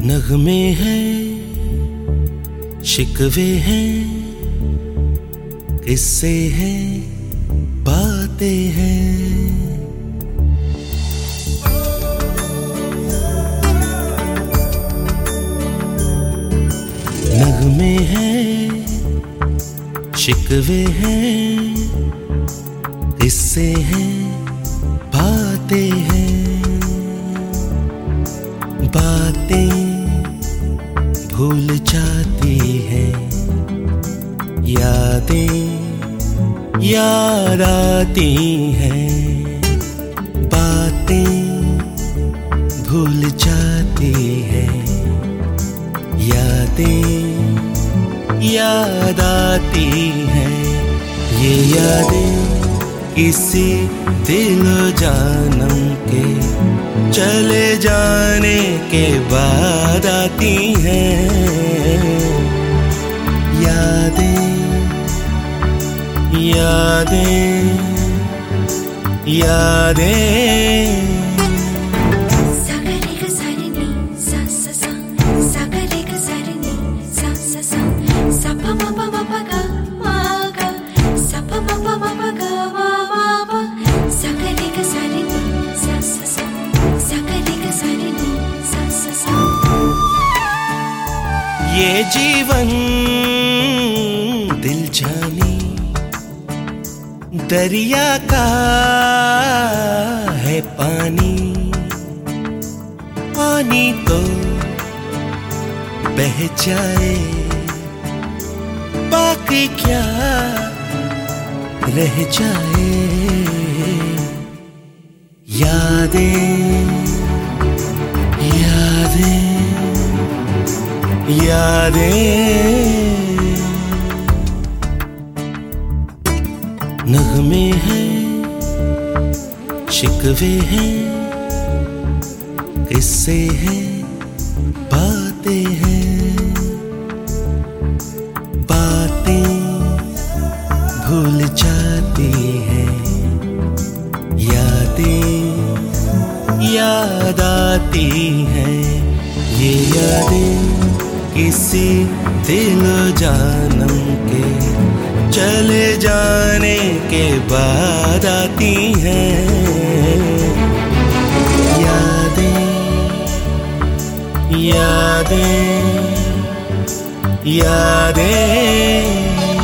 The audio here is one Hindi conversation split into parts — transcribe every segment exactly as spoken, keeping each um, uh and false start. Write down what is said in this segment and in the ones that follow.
नगमे हैं, शिकवे हैं, किस्से हैं, बातें हैं। नगमे हैं, शिकवे हैं, किस्से हैं, बातें हैं। बातें भूल जाती हैं, यादें याद आती हैं। बातें भूल जाती हैं, यादें याद आती हैं। ये यादें किसी दिलो जानम के चले जाने के बाद आती हैं। यादें यादें यादें। ये जीवन दिल जानी दरिया का है पानी। पानी तो बह जाए, बाकी क्या रह जाए। यादें यादें यादें। नगमे हैं, शिकवे हैं, किस्से हैं, बातें हैं। बातें भूल जाती हैं, यादें याद आती हैं। ये यादें किसी दिलो जानम के चले जाने के बाद आती हैं। यादें यादें यादें।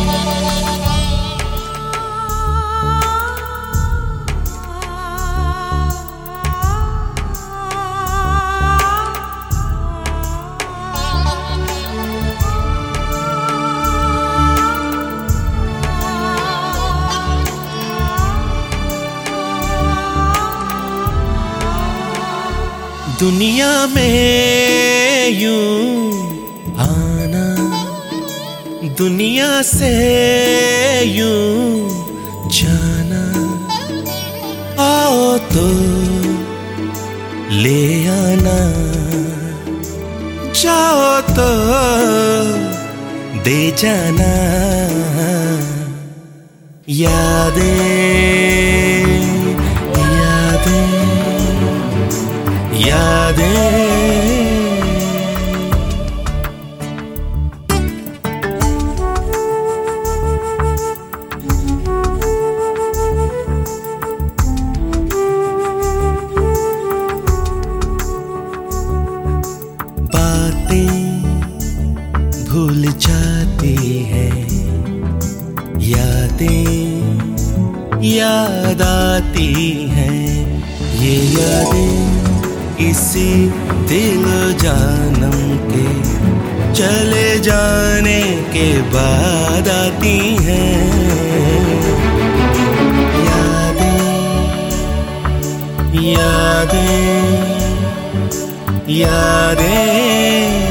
दुनिया में यूं आना, दुनिया से यूं जाना। आओ तो ले आना, चाहो तो दे जाना। यादें यादें। बातें भूल जाती हैं, यादें याद आती हैं। ये यादें किसी दिलो जानम के चले जाने के बाद आती हैं। यादें यादें यादें।